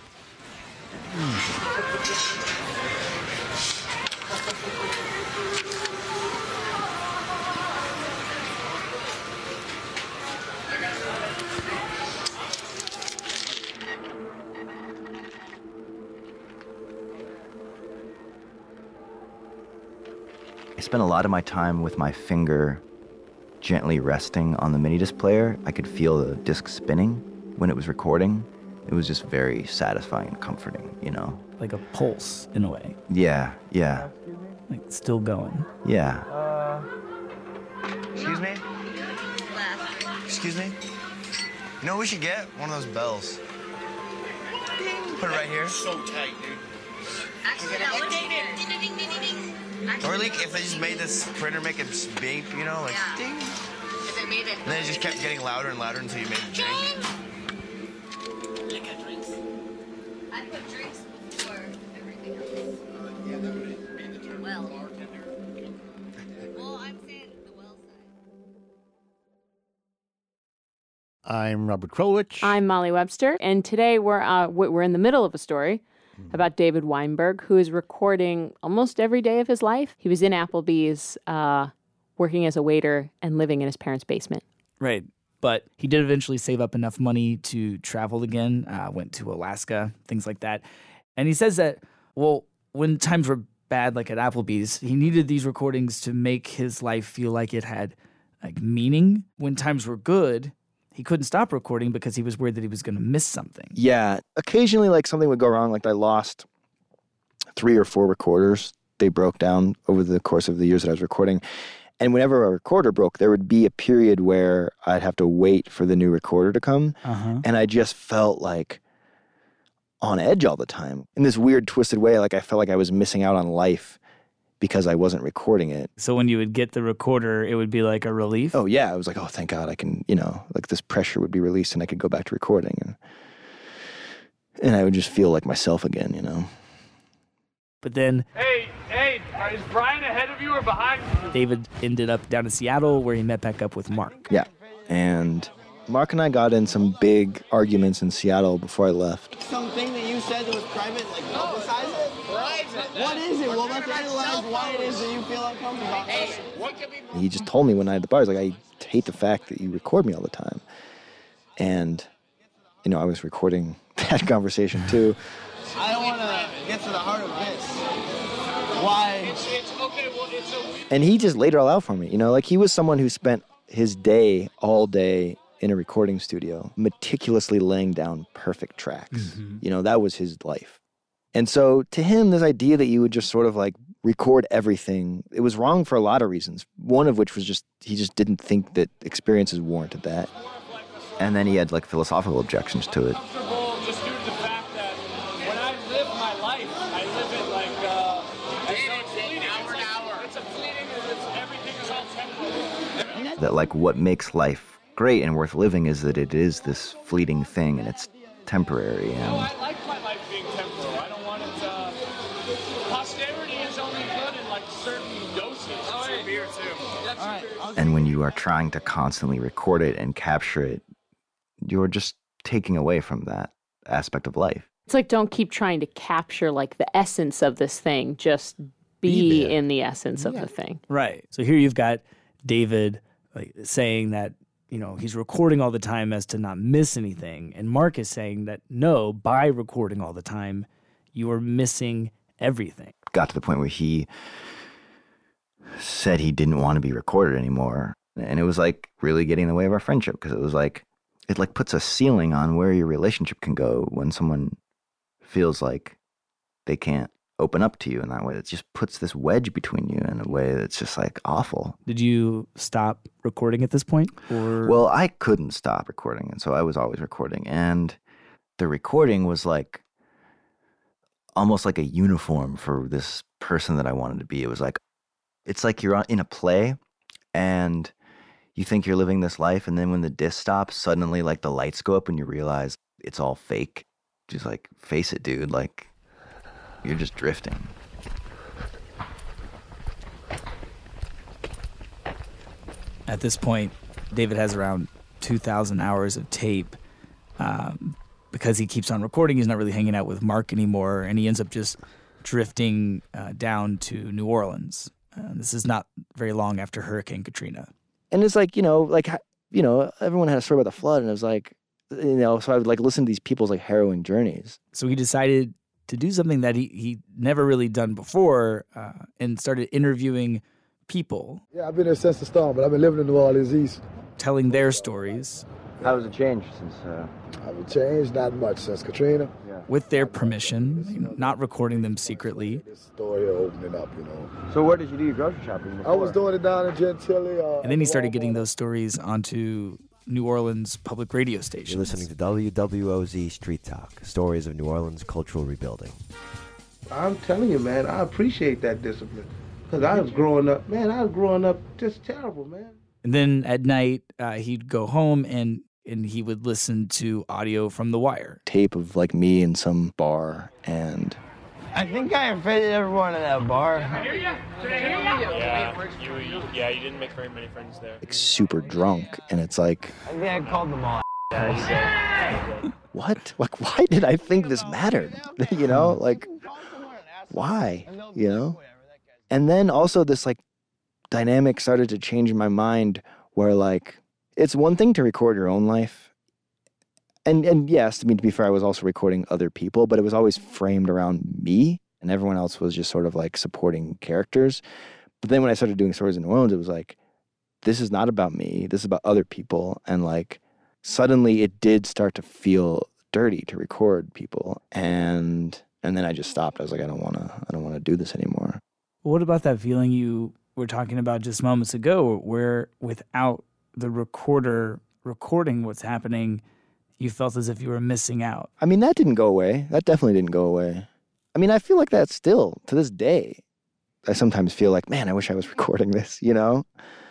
I spent a lot of my time with my finger gently resting on the mini disc player. I could feel the disc spinning when it was recording. It was just very satisfying and comforting, you know? Like a pulse, in a way. Yeah. Like, still going. Yeah. Excuse me? Excuse me? You know what we should get? One of those bells. Put it right here. So tight, dude. Actually, that one ding, ding, ding, ding, ding. Or like if they just made this printer make it beep, you know, like ding. If it made it. And then it just kept getting louder and louder until you made a drink. Like a drinks. I put drinks before everything else. Yeah, that would be the term bartender. Well, I'm saying the well side. I'm Robert Krulwich. I'm Molly Webster, and today we're in the middle of a story about David Weinberg, who is recording almost every day of his life. He was in Applebee's, working as a waiter and living in his parents' basement. Right. But he did eventually save up enough money to travel again, went to Alaska, things like that. And he says that, well, when times were bad, like at Applebee's, he needed these recordings to make his life feel like it had like meaning. When times were good, he couldn't stop recording because he was worried that he was going to miss something. Yeah. Occasionally, like, something would go wrong. Like, I lost 3 or 4 recorders. They broke down over the course of the years that I was recording. And whenever a recorder broke, there would be a period where I'd have to wait for the new recorder to come. And I just felt like on edge all the time. In this weird, twisted way, like I felt like I was missing out on life because I wasn't recording it. So when you would get the recorder, it would be like a relief? Oh, yeah. I was like, oh, thank God I can, like this pressure would be released and I could go back to recording. And I would just feel like myself again, But then Hey, is Brian ahead of you or behind you? David ended up down in Seattle where he met back up with Mark. Yeah. And Mark and I got in some big arguments in Seattle before I left. Something that you said that was private, like publicize it? What is it? Well, let's analyze why it is that you feel uncomfortable. Hey, what can we... He just told me one night at the bar, he's like, I hate the fact that you record me all the time. And, I was recording that conversation too. I don't want to get to the heart of this. Why? It's okay, well, it's a... And he just laid it all out for me. Like he was someone who spent his day, all day, in a recording studio, meticulously laying down perfect tracks. That was his life. And so to him, this idea that you would just sort of like record everything, it was wrong for a lot of reasons. One of which was he just didn't think that experiences warranted that. And then he had like philosophical objections to it. Just due to the fact that when I live my life, I live it like, it's a fleeting, everything is all temporary. That like what makes life great and worth living is that it is this fleeting thing and it's temporary. No, I like my life being temporal. I don't want it to... Posterity is only good in like certain doses. Oh, hey. Beer too. And when you are trying to constantly record it and capture it, you're just taking away from that aspect of life. It's like, don't keep trying to capture like the essence of this thing. Just be in the essence of the thing. Right. So here you've got David saying that, he's recording all the time as to not miss anything. And Mark is saying that, no, by recording all the time, you are missing everything. Got to the point where he said he didn't want to be recorded anymore. And it was like really getting in the way of our friendship because it was like, it like puts a ceiling on where your relationship can go when someone feels like they can't open up to you in that way. It just puts this wedge between you in a way that's just like awful. Did you stop recording at this point? Or? Well, I couldn't stop recording, and so I was always recording. And the recording was like almost like a uniform for this person that I wanted to be. It was like, it's like you're in a play and you think you're living this life, and then when the disc stops, suddenly like the lights go up and you realize it's all fake. Just like, face it, dude. Like, you're just drifting. At this point, David has around 2,000 hours of tape. Because he keeps on recording, he's not really hanging out with Mark anymore, and he ends up just drifting down to New Orleans. This is not very long after Hurricane Katrina. And it's like, everyone had a story about the flood, and it was like, so I would like listen to these people's like harrowing journeys. So he decided to do something that he never really done before and started interviewing people. Yeah, I've been there since the storm, but I've been living in New Orleans East. Telling their stories. How has it changed since... I've changed not much since Katrina. Yeah. With their permission, not recording them secretly. This store here opening up, So where did you do your grocery shopping before? I was doing it down in Gentilly. And then he started getting those stories onto New Orleans public radio stations. You're listening to WWOZ Street Talk, stories of New Orleans cultural rebuilding. I'm telling you, man, I appreciate that discipline. Because I was growing up just terrible, man. And then at night, he'd go home and he would listen to audio from The Wire. Tape of like me in some bar, and I think I offended everyone in that bar. Yeah, you didn't make very many friends there. like super drunk, and it's like, I think I called them all. what? Like, why did I think this mattered? You know, like, why? You know? And then also this like dynamic started to change in my mind where like, it's one thing to record your own life. And yes, I mean, to be fair, I was also recording other people, but it was always framed around me, and everyone else was just sort of like supporting characters. But then when I started doing Stories in New Orleans, it was like, this is not about me. This is about other people. And like, suddenly it did start to feel dirty to record people. And then I just stopped. I was like, I don't want to do this anymore. What about that feeling you were talking about just moments ago, where without the recorder recording what's happening, you felt as if you were missing out? I mean, that didn't go away. That definitely didn't go away. I mean, I feel like that still, to this day. I sometimes feel like, man, I wish I was recording this, you know?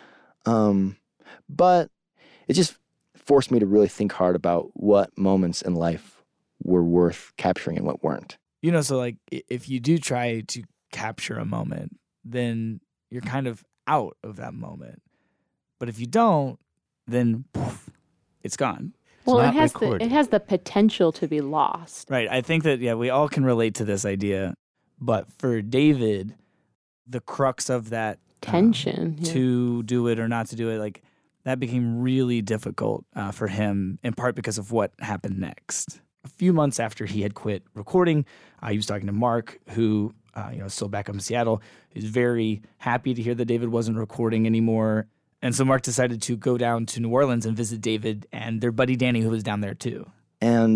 But it just forced me to really think hard about what moments in life were worth capturing and what weren't. You know, so like if you do try to capture a moment, then you're kind of out of that moment. But if you don't, then poof, it's gone. Well, it has the potential to be lost. Right. I think that, yeah, we all can relate to this idea. But for David, the crux of that tension to do it or not to do it, like that became really difficult for him, in part because of what happened next. A few months after he had quit recording, he was talking to Mark, who is still back up in Seattle. He's very happy to hear that David wasn't recording anymore. And so Mark decided to go down to New Orleans and visit David and their buddy Danny, who was down there too. And,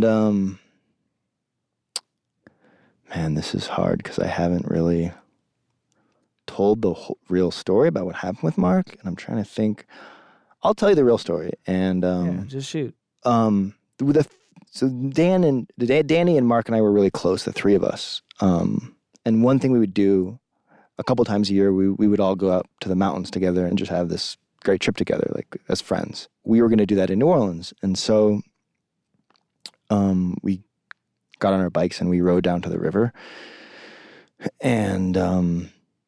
man, this is hard because I haven't really told the real story about what happened with Mark. And I'm trying to think. I'll tell you the real story. And just shoot. So Danny and Mark and I were really close, the three of us. And one thing we would do a couple times a year, we would all go up to the mountains together and just have this great trip together, like as friends. We were going to do that in New Orleans. And so we got on our bikes and we rode down to the river and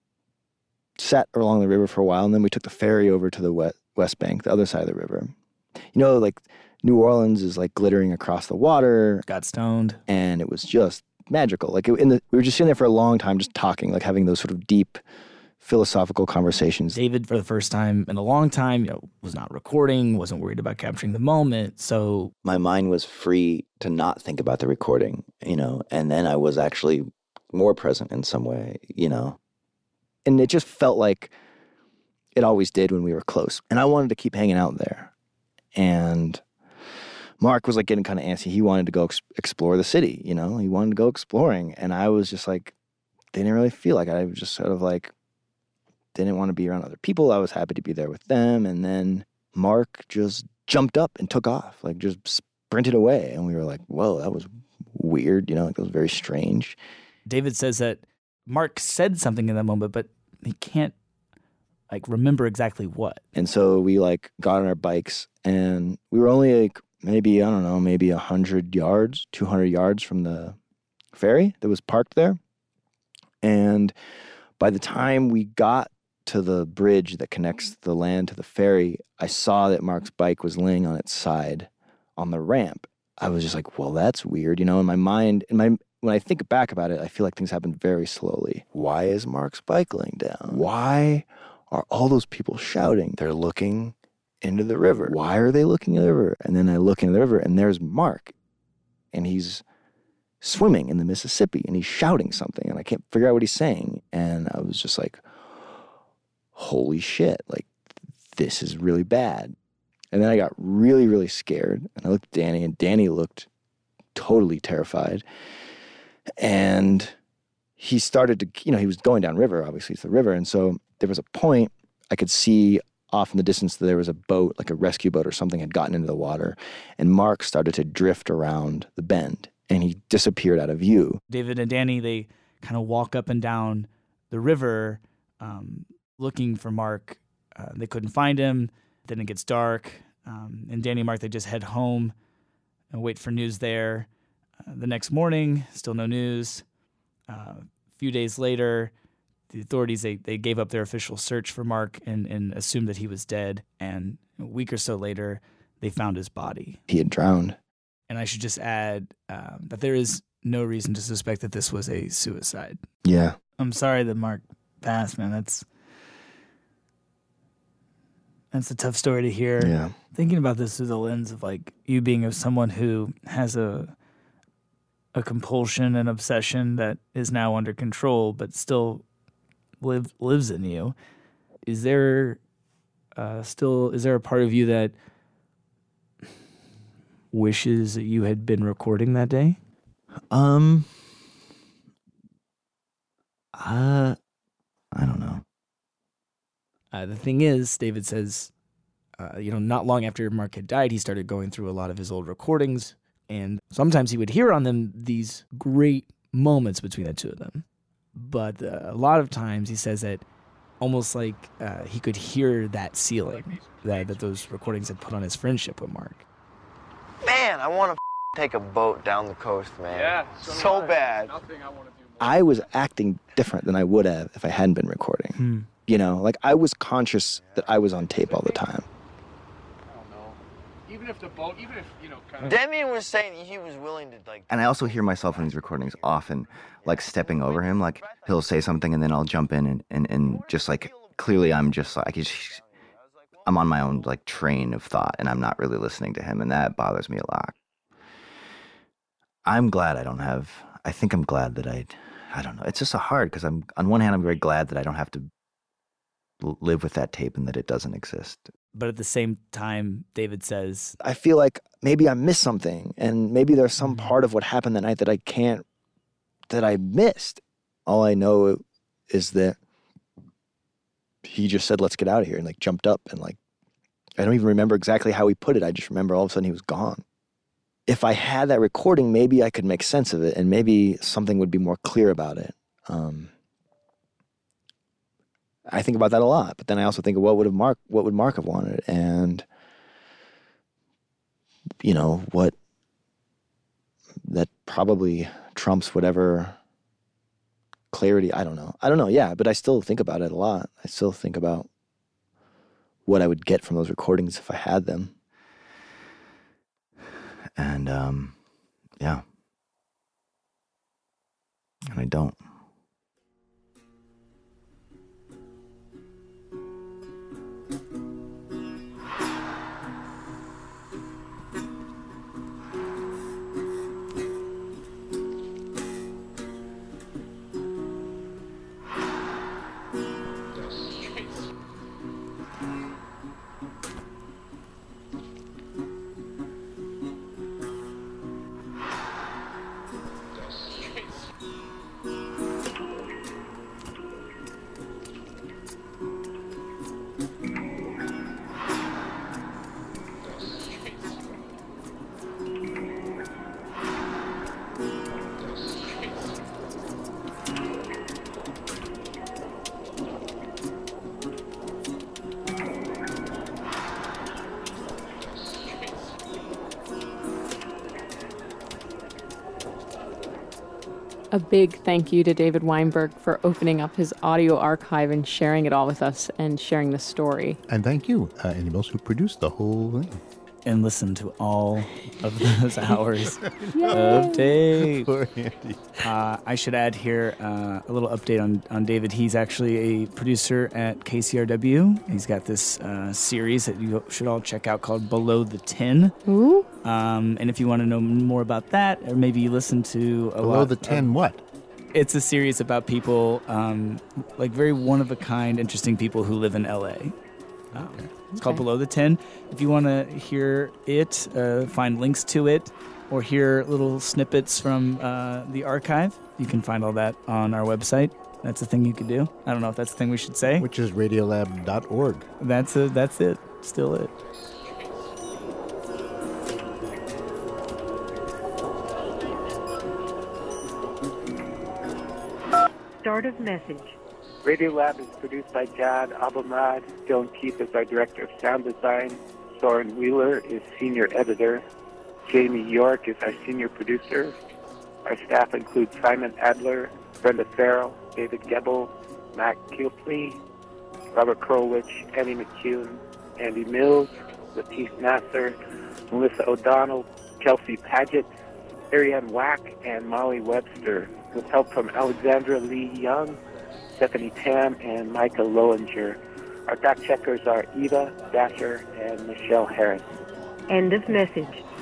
sat along the river for a while. And then we took the ferry over to the West Bank, the other side of the river. You know, like New Orleans is like glittering across the water. Got stoned. And it was just magical. Like we were just sitting there for a long time, just talking, like having those sort of deep philosophical conversations. David, for the first time in a long time, was not recording, wasn't worried about capturing the moment. So my mind was free to not think about the recording, and then I was actually more present in some way, and it just felt like it always did when we were close. And I wanted to keep hanging out there. And Mark was like getting kind of antsy. He wanted to go explore the city, he wanted to go exploring. And I was just like, didn't really feel like it. I was just sort of like, didn't want to be around other people. I was happy to be there with them. And then Mark just jumped up and took off, like just sprinted away. And we were like, whoa, that was weird. Like that was very strange. David says that Mark said something in that moment, but he can't like remember exactly what. And so we like got on our bikes and we were only like maybe 100 yards, 200 yards from the ferry that was parked there. And by the time we got to the bridge that connects the land to the ferry, I saw that Mark's bike was laying on its side on the ramp. I was just like, well, that's weird. In my mind, when I think back about it, I feel like things happen very slowly. Why is Mark's bike laying down? Why are all those people shouting? They're looking into the river. Why are they looking into the river? And then I look into the river and there's Mark. And he's swimming in the Mississippi and he's shouting something and I can't figure out what he's saying. And I was just like, holy shit, like this is really bad. And then I got really, really scared and I looked at Danny and Danny looked totally terrified. And he started to, he was going downriver, obviously it's the river. And so there was a point I could see off in the distance that there was a boat, like a rescue boat or something had gotten into the water. And Mark started to drift around the bend and he disappeared out of view. David and Danny, they kind of walk up and down the river looking for Mark. They couldn't find him. Then it gets dark. And Danny and Mark, they just head home and wait for news there. The next morning, still no news. A few days later, the authorities, they gave up their official search for Mark and assumed that he was dead. And a week or so later, they found his body. He had drowned. And I should just add that there is no reason to suspect that this was a suicide. Yeah. I'm sorry that Mark passed, man. That's a tough story to hear. Yeah. Thinking about this through the lens of like you being someone who has a compulsion and obsession that is now under control, but still lives in you. Is there a part of you that wishes that you had been recording that day? I don't know. The thing is, David says, not long after Mark had died, he started going through a lot of his old recordings, and sometimes he would hear on them these great moments between the two of them. But a lot of times he says that almost like he could hear that ceiling that those recordings had put on his friendship with Mark. Man, I want to take a boat down the coast, man. Yeah, so bad. Nothing I want to do. I was acting different than I would have if I hadn't been recording. You know, like I was conscious that I was on tape all the time. I don't know. Even if the boat, kind of. Demian was saying he was willing to like. And I also hear myself in these recordings often, like stepping over him. Like he'll say something and then I'll jump in and just like clearly I'm just like I'm on my own like train of thought and I'm not really listening to him, and that bothers me a lot. I'm glad I don't have. I think I'm glad that I don't know. It's just so hard because on one hand I'm very glad that I don't have to live with that tape and that it doesn't exist. But at the same time, David says, I feel like maybe I missed something, and maybe there's some part of what happened that night that I missed. All I know is that he just said, let's get out of here, and like jumped up, and like, I don't even remember exactly how he put it. I just remember all of a sudden he was gone. If I had that recording, maybe I could make sense of it, and maybe something would be more clear about it. I think about that a lot, but then I also think of what would Mark have wanted, and what that probably trumps whatever clarity. I don't know. Yeah, but I still think about it a lot. I still think about what I would get from those recordings if I had them, and yeah, and I don't. A big thank you to David Weinberg for opening up his audio archive and sharing it all with us and sharing the story. And thank you, Andy Mills, who produced the whole thing. And listen to all of those hours of tape. Poor Andy. I should add here a little update on David. He's actually a producer at KCRW. He's got this series that you should all check out called Below the 10. Ooh. And if you want to know more about that, or maybe you listen to a lot Below the 10 what? It's a series about people, like very one-of-a-kind, interesting people who live in L.A. It's called Below the 10. If you want to hear it, find links to it, or hear little snippets from the archive, you can find all that on our website. That's a thing you could do. I don't know if that's the thing we should say. Which is radiolab.org. That's it. Still it. Start of message. Radiolab is produced by Jad Abumrad. Dylan Keith is our director of sound design. Soren Wheeler is senior editor. Jamie York is our senior producer. Our staff includes Simon Adler, Brenda Farrell, David Gebel, Matt Kilpley, Robert Krolwich, Annie McCune, Andy Mills, Latif Nasser, Melissa O'Donnell, Kelsey Paget, Ariane Wack, and Molly Webster, with help from Alexandra Lee Young, Stephanie Tam, and Micah Lowinger. Our fact checkers are Eva Dasher and Michelle Harris. End of message.